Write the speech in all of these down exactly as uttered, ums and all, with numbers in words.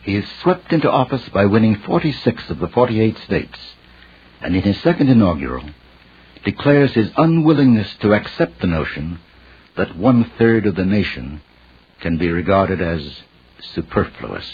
He is swept into office by winning forty-six of the forty-eight states, and in his second inaugural declares his unwillingness to accept the notion that one-third of the nation can be regarded as superfluous.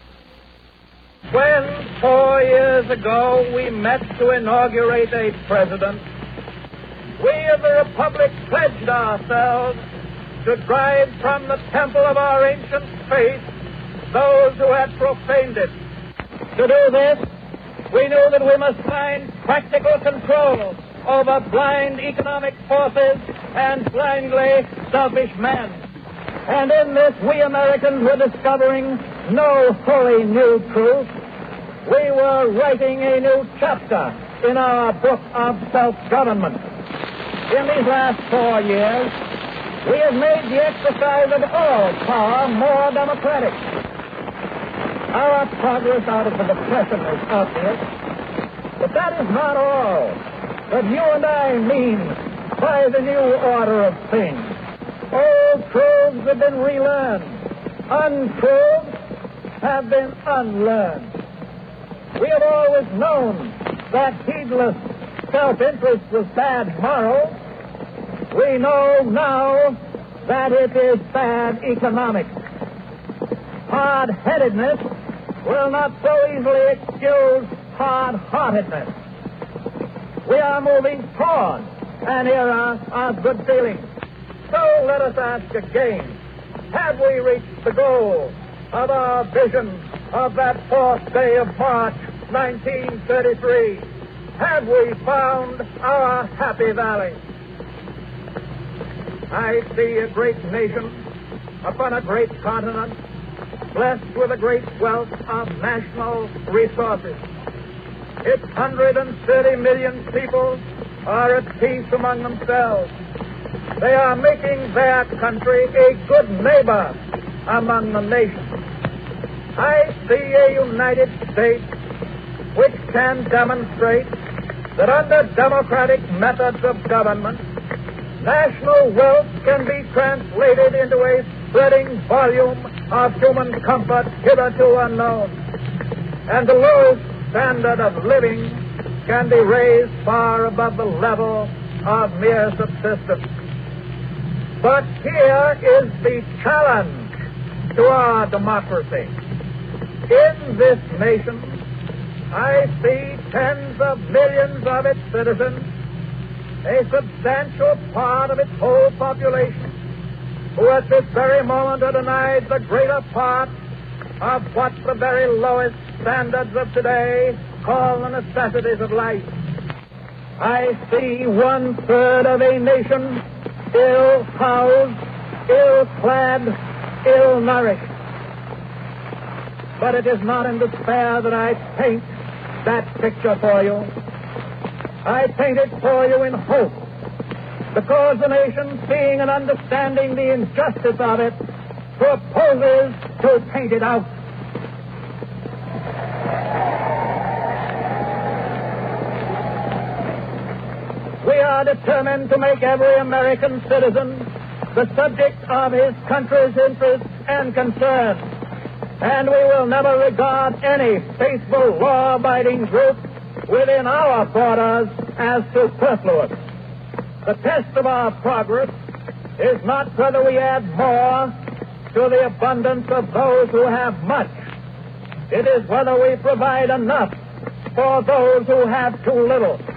When four years ago we met to inaugurate a president, we of the Republic pledged ourselves to drive from the temple of our ancient faith those who had profaned it. To do this, we knew that we must find practical control over blind economic forces and blindly selfish men. And in this, we Americans were discovering no wholly new truth. We were writing a new chapter in our book of self-government. In these last four years, we have made the exercise of all power more democratic. Our progress out of the Depression is obvious, but that is not all that you and I mean by the new order of things. Old truths have been relearned. Untruths have been unlearned. We have always known that heedless self-interest was bad morals. We know now that it is bad economics. Hard-headedness will not so easily excuse hard-heartedness. We are moving toward an era of good feeling. So let us ask again, have we reached the goal of our vision of that fourth day of March, nineteen thirty-three? Have we found our happy valley? I see a great nation upon a great continent, blessed with a great wealth of national resources. Its one hundred thirty million people are at peace among themselves. They are making their country a good neighbor among the nations. I see a United States which can demonstrate that under democratic methods of government, national wealth can be translated into a spreading volume of human comfort hitherto unknown, and the lowest standard of living can be raised far above the level of mere subsistence. But here is the challenge to our democracy. In this nation, I see tens of millions of its citizens, a substantial part of its whole population, who at this very moment are denied the greater part of what the very lowest standards of today call the necessities of life. I see one-third of a nation ill-housed, ill-clad, ill-nourished. But it is not in despair that I paint that picture for you. I paint it for you in hope, because the nation, seeing and understanding the injustice of it, proposes to paint it out. We are determined to make every American citizen the subject of his country's interests and concerns, and we will never regard any faithful, law-abiding group within our borders as superfluous. The test of our progress is not whether we add more to the abundance of those who have much. It is whether we provide enough for those who have too little.